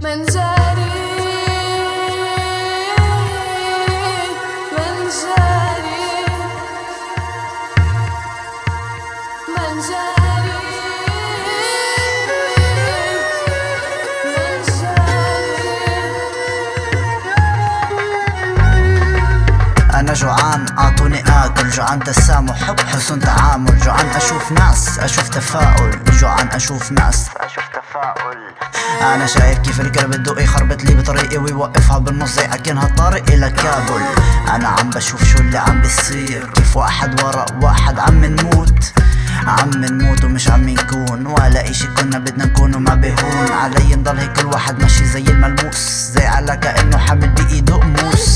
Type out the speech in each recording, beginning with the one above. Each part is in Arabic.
من جاري من جاري من جاري من جاري. أنا جوعان أعطوني آكل، جوعان تسامح حب حسن تعامل، جوعان أشوف ناس أشوف تفاؤل، جوعان أشوف ناس أشوف تفاؤل. أنا شايف كيف القلب الدقي يخربط لي بطريقي ويوقفها بالنص زي أكنها الطريق إلى كابل. أنا عم بشوف شو اللي عم بيصير، كيف واحد ورا واحد عم نموت ومش عم نكون ولا إشي كنا بدنا نكون وما بهون علي نضل هيك كل واحد ماشي زي الملموس، زي على كأنه حامل بإيده قموس.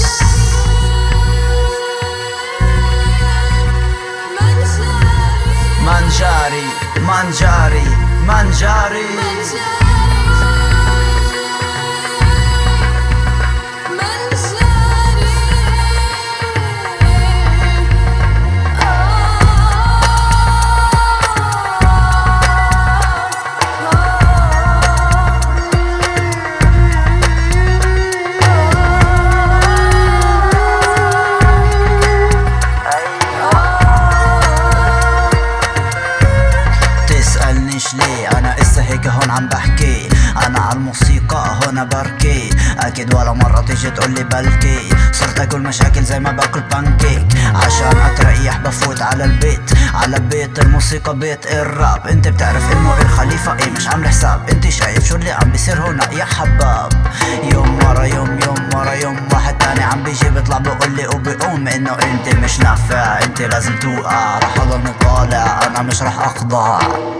منجاري منجاري منجاري ليه أنا إسا هيك هون عم بحكي، أنا عالموسيقى هون بركي، أكيد ولا مرة تيجي تقولي بلكي، صرت أكل مشاكل زي ما باكل بانكيك، عشان أتريح بفوت على البيت، على بيت الموسيقى بيت الراب. انت بتعرف انه الخليفة ايه مش عامل حساب، انت شايف شو اللي عم بيصير هنا يا حباب. يوم ورا يوم يوم ورا يوم واحد تاني عم بيجي بيطلع بيقولي وبيقوم انه انت مش نافع، انت لازم توقع، رح اضل مطالع انا مش رح اخضع.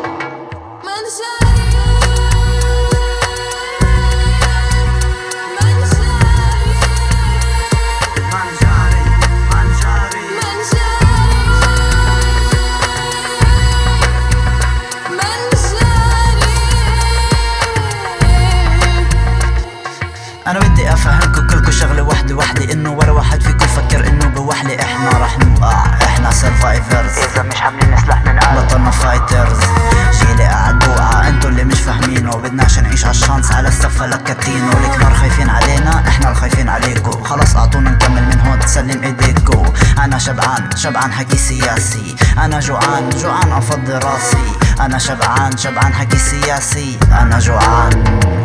أنا بدي أفهمكم كلكم شغلة وحدة إنه ورا واحد فيكم فكر إنه بوحلة إحنا رح نوقع، إحنا سرفايفرز إذا مش حاملين سلاح ننقل بطلنا فايترز. جيلي قاعد بوقع انتو اللي مش فاهمينه، بدناش نعيش عالشانس على السفة لكتينو، الكبار خايفين علينا إحنا الخايفين عليكو، خلص أعطونا نكمل من هون تسلم إيديكو. أنا شبعان حكي سياسي، أنا جوعان أفضي راسي، أنا شبعان حكي سياسي، أنا جوعان.